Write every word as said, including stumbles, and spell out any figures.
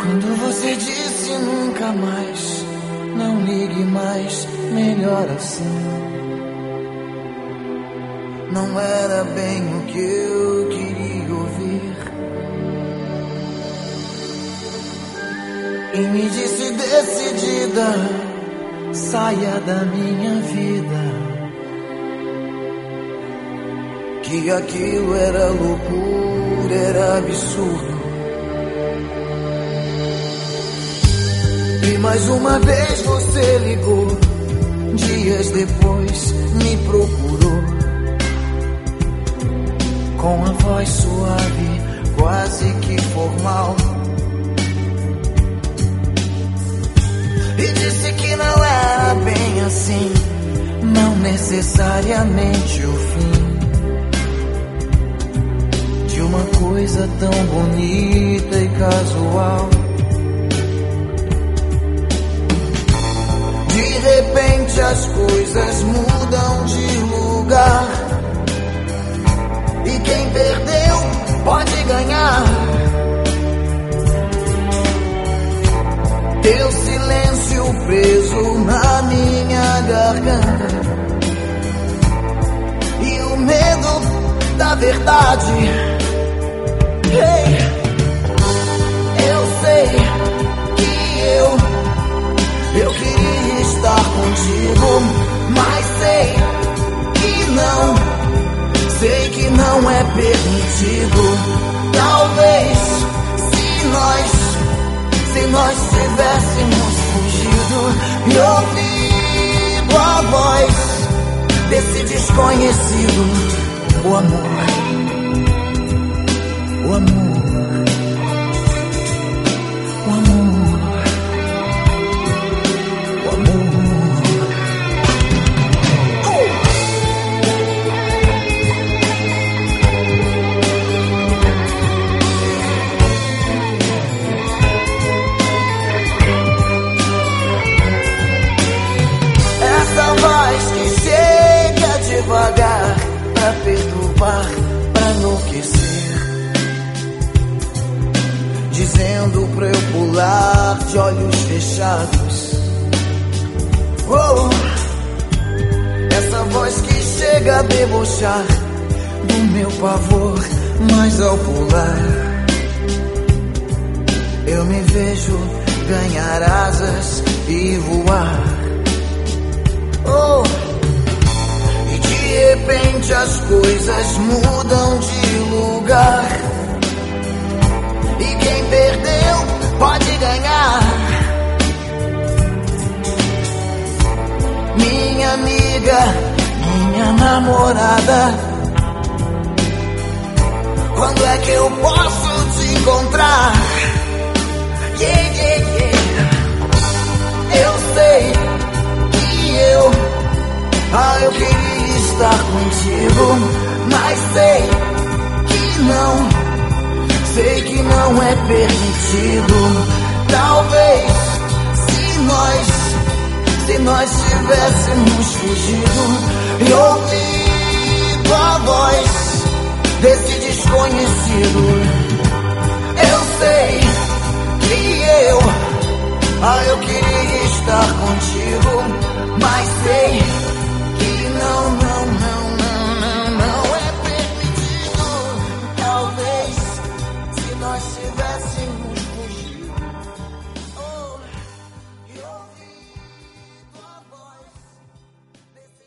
Quando você disse nunca mais, não ligue mais, melhor assim. Não era bem o que eu queria ouvir. E me disse decidida, saia da minha vida, que aquilo era loucura, era absurdo. E mais uma vez você ligou, dias depois me procurou, com a voz suave, quase que formal, e disse que não era bem assim, não necessariamente o fim de uma coisa tão bonita e casual. De repente as coisas mudam de lugar, e quem perdeu pode ganhar. Teu silêncio preso na minha garganta, e o medo da verdade. Hey, eu sei que eu, eu queria estar contigo, mas sei que não, sei que não é permitido. Talvez se nós, se nós tivéssemos fugido e ouvido a voz desse desconhecido, o amor, o amor, o amor, o amor. Essa voz que chega devagar pra perturbar, pra enlouquecer, dizendo pra eu pular de olhos fechados. Oh, essa voz que chega a debochar do meu pavor, mas ao pular eu me vejo ganhar asas e voar. Oh, e de repente as coisas mudam de lugar, e quem perdeu pode ganhar. Minha amiga, minha namorada, quando é que eu posso te encontrar? Yeah, yeah, yeah. Eu sei que eu, ah, eu queria estar contigo, mas sei que não, sei que não é permitido. Talvez se nós, se nós tivéssemos fugido e ouvido a voz desse desconhecido, eu sei que eu, ah, eu queria estar contigo, mas sei